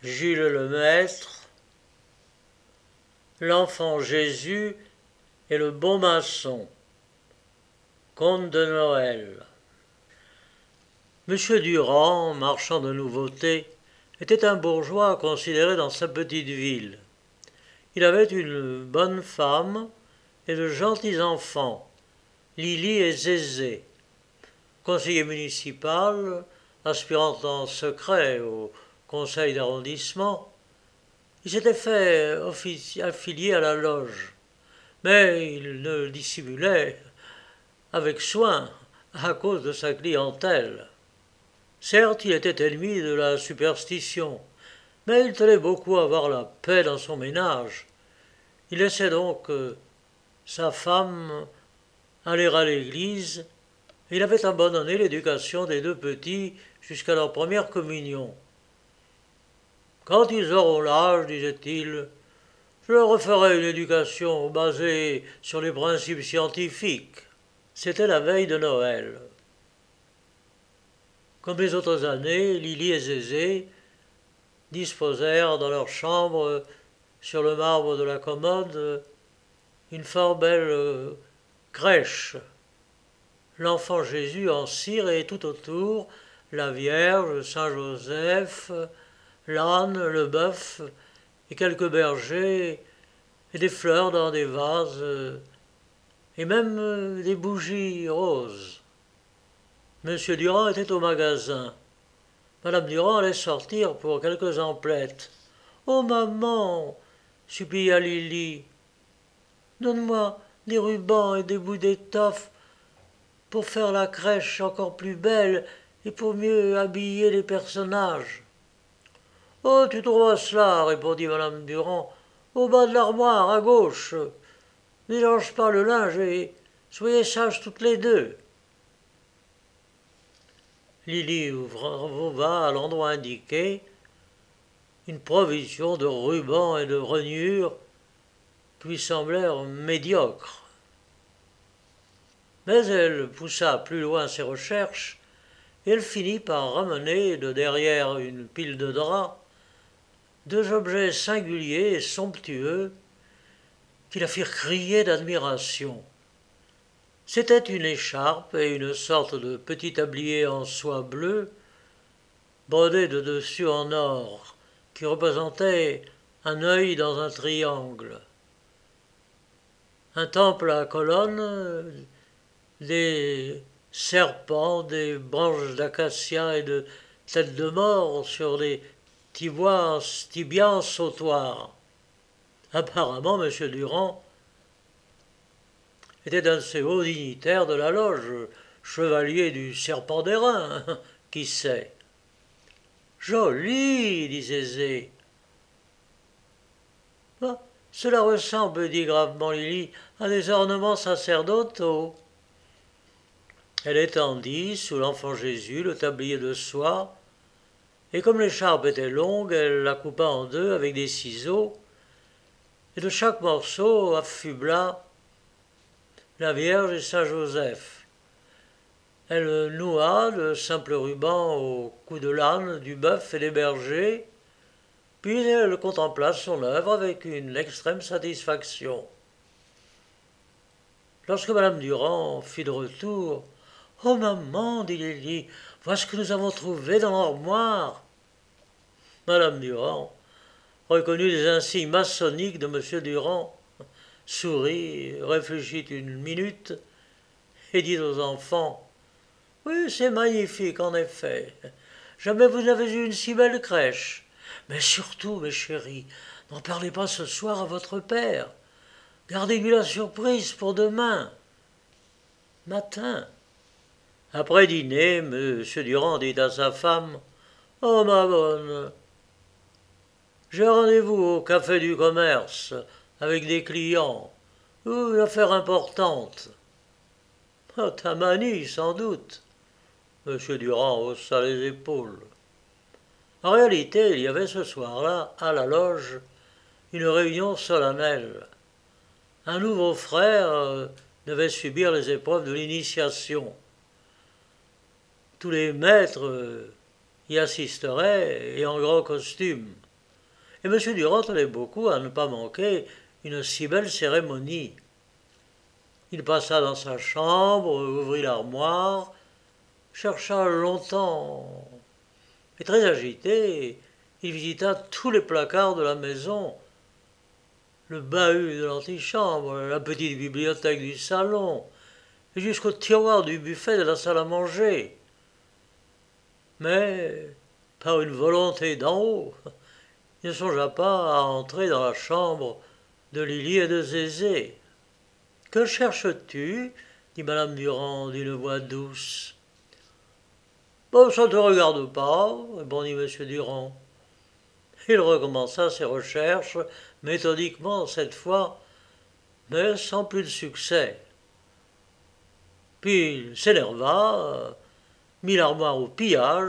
Gilles Lemaître, L'enfant Jésus et le bon maçon. Conte de Noël. Monsieur Durand, marchand de nouveautés, était un bourgeois considéré dans sa petite ville. Il avait une bonne femme et de gentils enfants, Lily et Zézé. Conseiller municipal, aspirant en secret au conseil d'arrondissement, il s'était fait affilier à la loge, mais il le dissimulait avec soin à cause de sa clientèle. Certes, il était ennemi de la superstition, mais il tenait beaucoup à avoir la paix dans son ménage. Il laissait donc sa femme aller à l'église, et il avait abandonné l'éducation des deux petits jusqu'à leur première communion. Quand ils auront l'âge, disait-il, je leur referai une éducation basée sur les principes scientifiques. C'était la veille de Noël. Comme les autres années, Lily et Zézé disposèrent dans leur chambre, sur le marbre de la commode, une fort belle crèche. L'enfant Jésus en cire et tout autour, la Vierge, Saint Joseph, l'âne, le bœuf et quelques bergers et des fleurs dans des vases et même des bougies roses. Monsieur Durand était au magasin. Madame Durand allait sortir pour quelques emplettes. « Oh maman !» supplia Lily. « Donne-moi des rubans et des bouts d'étoffe pour faire la crèche encore plus belle et pour mieux habiller les personnages. »« Oh, tu trouveras cela, répondit madame Durand, au bas de l'armoire, à gauche. Ne mélange pas le linge et soyez sages toutes les deux. » Lily va à l'endroit indiqué. Une provision de rubans et de rognures qui lui semblèrent médiocres. Mais elle poussa plus loin ses recherches et elle finit par ramener de derrière une pile de draps deux objets singuliers et somptueux qui la firent crier d'admiration. C'était une écharpe et une sorte de petit tablier en soie bleue, brodé de dessus en or, qui représentait un œil dans un triangle. Un temple à colonnes, des serpents, des branches d'acacia et de têtes de mort sur des tibias sautoirs. Apparemment, M. Durand était un de ces hauts dignitaires de la loge, chevalier du serpent d'airain, qui sait. Joli, dit Zézé. Ah, cela ressemble, dit gravement Lily, à des ornements sacerdotaux. Elle étendit sous l'enfant Jésus le tablier de soie, et comme l'écharpe était longue, elle la coupa en deux avec des ciseaux, et de chaque morceau affubla la Vierge et Saint Joseph. Elle noua de simples rubans au cou de l'âne, du bœuf et des bergers, puis elle contempla son œuvre avec une extrême satisfaction. Lorsque madame Durand fit de retour, « Oh maman, dit Lily, voilà ce que nous avons trouvé dans l'armoire. » Madame Durand reconnut les insignes maçonniques de M. Durand, sourit, réfléchit une minute et dit aux enfants « Oui, c'est magnifique, en effet. Jamais vous n'avez eu une si belle crèche. Mais surtout, mes chéris, n'en parlez pas ce soir à votre père. Gardez-lui la surprise pour demain matin. » Après dîner, M. Durand dit à sa femme « Oh, ma bonne, j'ai rendez-vous au café du commerce avec des clients, une affaire importante. »« Oh, ta manie, sans doute. » M. Durand haussa les épaules. En réalité, il y avait ce soir-là, à la loge, une réunion solennelle. Un nouveau frère devait subir les épreuves de l'initiation. Tous les maîtres y assisteraient et en grand costume. Et M. Durand tenait beaucoup à ne pas manquer une si belle cérémonie. Il passa dans sa chambre, ouvrit l'armoire, chercha longtemps, et très agité, il visita tous les placards de la maison, le bahut de l'antichambre, la petite bibliothèque du salon, et jusqu'au tiroir du buffet de la salle à manger. Mais, par une volonté d'en haut, il ne songea pas à entrer dans la chambre de Lily et de Zézé. « Que cherches-tu » dit madame Durand d'une voix douce. « Bon, ça ne te regarde pas, » répondit M. Durand. Il recommença ses recherches, méthodiquement cette fois, mais sans plus de succès. Puis il s'énerva, mit l'armoire au pillage,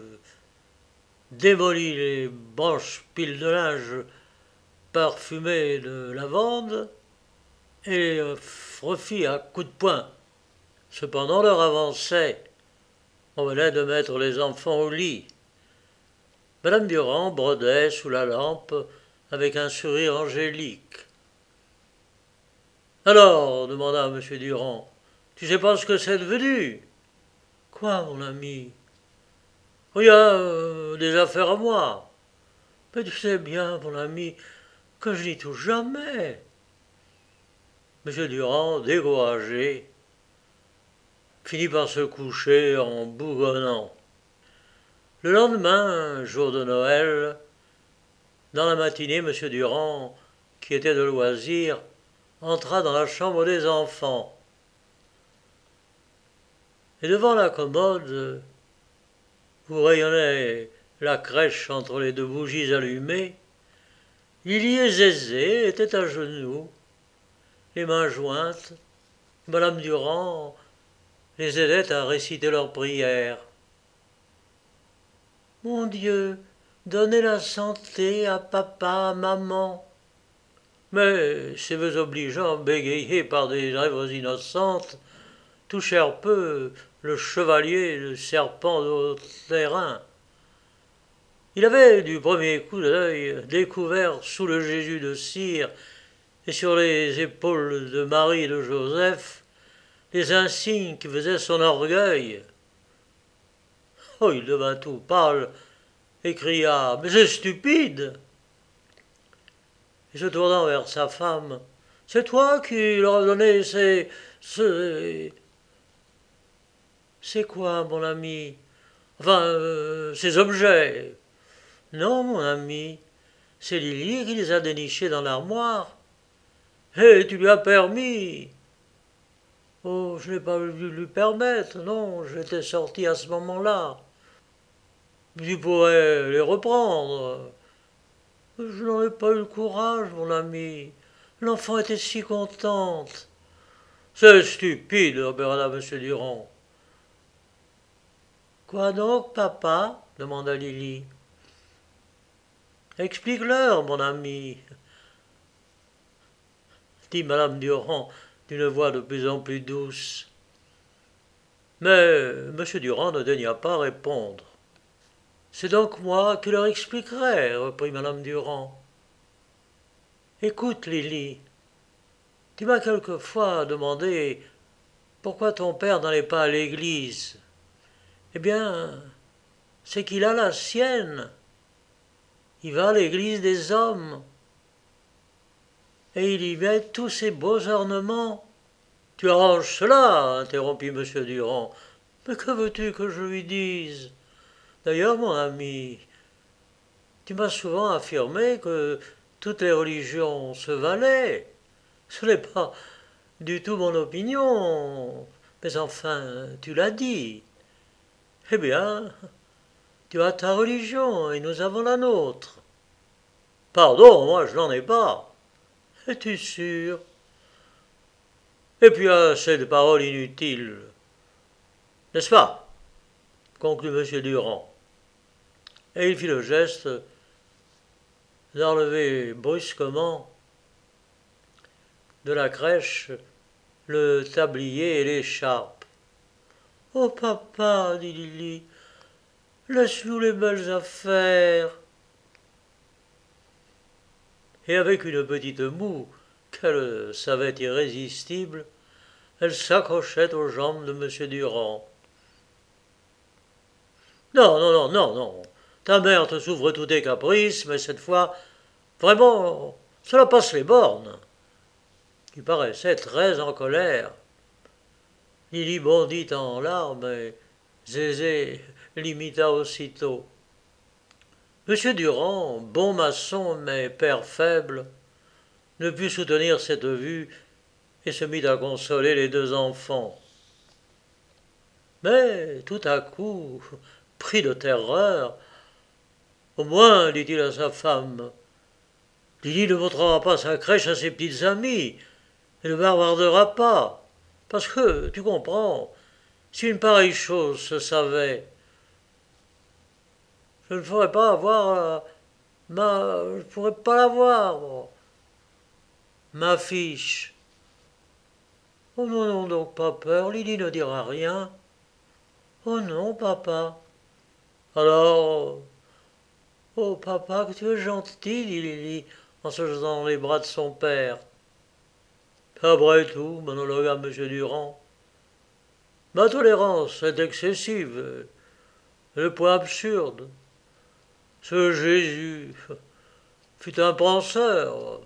démolit les branches piles de linge parfumées de lavande et les refit à coups de poing. Cependant l'heure avançait. On venait de mettre les enfants au lit. Madame Durand brodait sous la lampe avec un sourire angélique. « Alors, demanda M. Durand, tu sais pas ce que c'est devenu ?»« Quoi, mon ami ?»« Rien, des affaires à moi. »« Mais tu sais bien, mon ami, que je n'y touche jamais. » M. Durand, découragé, finit par se coucher en bougonnant. Le lendemain, jour de Noël, dans la matinée, M. Durand, qui était de loisir, entra dans la chambre des enfants. Et devant la commode, où rayonnait la crèche entre les deux bougies allumées, Lily et Zézé étaient à genoux, les mains jointes. Madame Durand les aidait à réciter leurs prières. « Mon Dieu, donnez la santé à papa, à maman. » Mais ces vœux obligeants, bégayés par des lèvres innocentes, touchèrent peu le chevalier, le serpent de haut terrain. Il avait du premier coup d'œil découvert sous le Jésus de cire et sur les épaules de Marie et de Joseph les insignes qui faisaient son orgueil. Oh, il devint tout pâle et cria « Mais c'est stupide !» Et se tournant vers sa femme, « C'est toi qui leur as donné C'est quoi, mon ami? Enfin, ces objets. » « Non, mon ami, c'est Lily qui les a dénichés dans l'armoire. »« Et tu lui as permis ?»« Oh, je n'ai pas dû lui permettre, non, j'étais sorti à ce moment-là. »« Tu pourrais les reprendre. »« Je n'en ai pas eu le courage, mon ami. L'enfant était si contente. »« C'est stupide, observa M. Durand. »« Quoi donc, papa ?» demanda Lily. « Explique-leur, mon ami, » dit madame Durand d'une voix de plus en plus douce. Mais M. Durand ne daigna pas répondre. « C'est donc moi qui leur expliquerai, » reprit madame Durand. « Écoute, Lily, tu m'as quelquefois demandé pourquoi ton père n'allait pas à l'église. Eh bien, c'est qu'il a la sienne. Il va à l'église des hommes. Et il y met tous ses beaux ornements. »« Tu arranges cela, interrompit M. Durand. Mais que veux-tu que je lui dise? D'ailleurs, mon ami, tu m'as souvent affirmé que toutes les religions se valaient. Ce n'est pas du tout mon opinion, mais enfin, tu l'as dit. Eh bien, tu as ta religion et nous avons la nôtre. »« Pardon, moi je n'en ai pas. »« Es-tu sûr? » Et puis assez de paroles inutiles. N'est-ce pas? Conclut M. Durand. Et il fit le geste d'enlever brusquement de la crèche le tablier et l'écharpe. « Oh papa, dit Lily, laisse-nous les belles affaires. » et avec une petite moue qu'elle savait irrésistible, elle s'accrochait aux jambes de M. Durand. Non, non, non, non, non. Ta mère te s'ouvre tous tes caprices, mais cette fois, vraiment, cela passe les bornes. Il paraissait très en colère. Lily bondit en larmes et Zézé l'imita aussitôt. M. Durand, bon maçon mais père faible, ne put soutenir cette vue et se mit à consoler les deux enfants. Mais tout à coup, pris de terreur, au moins, dit-il à sa femme, Lily ne montrera pas sa crèche à ses petites amies et ne bavardera pas. Parce que, tu comprends, si une pareille chose se savait, je ne ferais pas avoir je ne pourrais pas l'avoir, ma fiche. Oh non, non, donc pas peur, Lily ne dira rien. Oh non, papa. Alors, oh papa, que tu es gentil, dit Lily, en se jetant dans les bras de son père. Après tout, monologua M. Durand, ma tolérance est excessive, le point absurde. Ce Jésus fut un penseur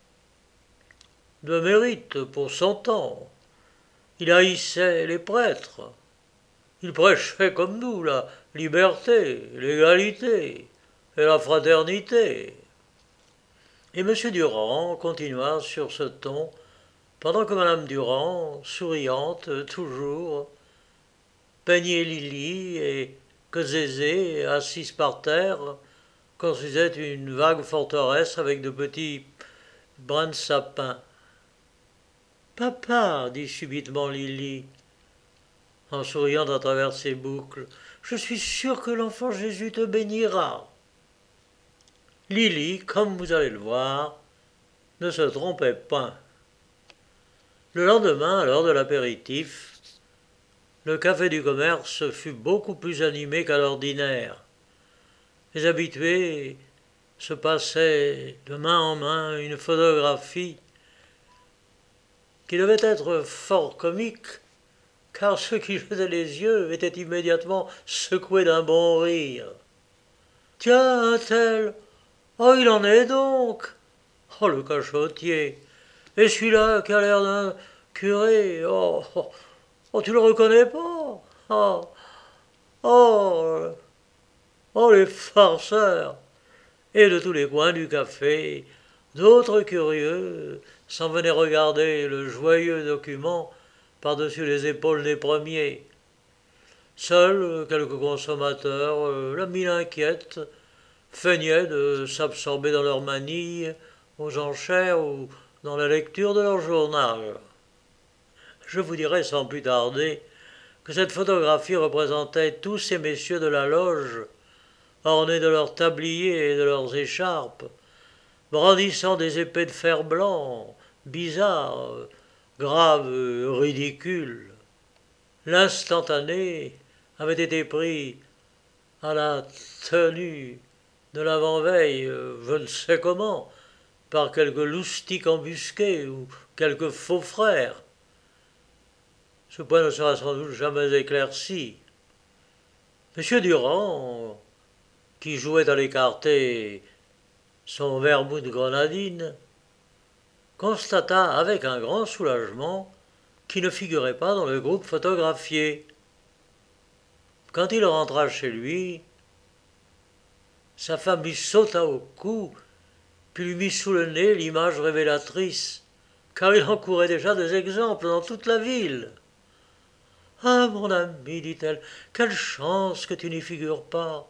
de mérite pour son temps. Il haïssait les prêtres. Il prêchait comme nous la liberté, l'égalité et la fraternité. Et M. Durand continua sur ce ton, pendant que Mme Durand, souriante toujours, peignait Lily et que Zézé, assise par terre, construisait une vague forteresse avec de petits brins de sapin. Papa, dit subitement Lily, en souriant à travers ses boucles, je suis sûre que l'enfant Jésus te bénira. Lily, comme vous allez le voir, ne se trompait pas. Le lendemain, à l'heure de l'apéritif, le café du commerce fut beaucoup plus animé qu'à l'ordinaire. Les habitués se passaient de main en main une photographie qui devait être fort comique, car ceux qui jetaient les yeux étaient immédiatement secoués d'un bon rire. Tiens, un tel, oh, il en est donc. Oh, le cachotier. Et celui-là qui a l'air d'un curé, oh, oh, oh, tu le reconnais pas. Oh, oh, oh, les farceurs. Et de tous les coins du café, d'autres curieux s'en venaient regarder le joyeux document par-dessus les épaules des premiers. Seuls quelques consommateurs, la mine inquiète, feignaient de s'absorber dans leur manille, aux enchères ou dans la lecture de leur journal. Je vous dirai sans plus tarder que cette photographie représentait tous ces messieurs de la loge, ornés de leurs tabliers et de leurs écharpes, brandissant des épées de fer blanc, bizarres, graves, ridicules. L'instantané avait été pris à la tenue de l'avant-veille, je ne sais comment, par quelques loustiques embusqués ou quelques faux frères. Ce point ne sera sans doute jamais éclairci. M. Durand, qui jouait à l'écarté son vermouth grenadine, constata avec un grand soulagement qu'il ne figurait pas dans le groupe photographié. Quand il rentra chez lui, sa femme lui sauta au cou, puis lui mit sous le nez l'image révélatrice, car il en courait déjà des exemples dans toute la ville. Ah, mon ami, dit-elle, quelle chance que tu n'y figures pas.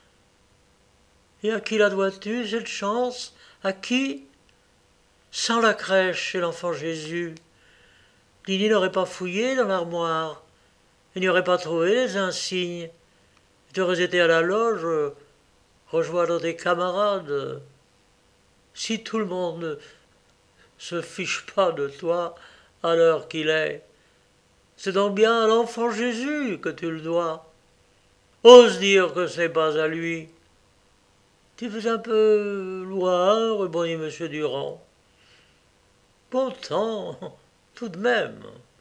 Et à qui la dois-tu, cette chance? À qui? Sans la crèche et l'enfant Jésus. Lily n'aurait pas fouillé dans l'armoire, et n'y aurait pas trouvé les insignes. Tu aurais été à la loge, rejoindre tes camarades. Si tout le monde ne se fiche pas de toi à l'heure qu'il est, c'est donc bien à l'enfant Jésus que tu le dois. Ose dire que ce n'est pas à lui. Tu fais un peu loin, répondit M. Durand. Pourtant, tout de même,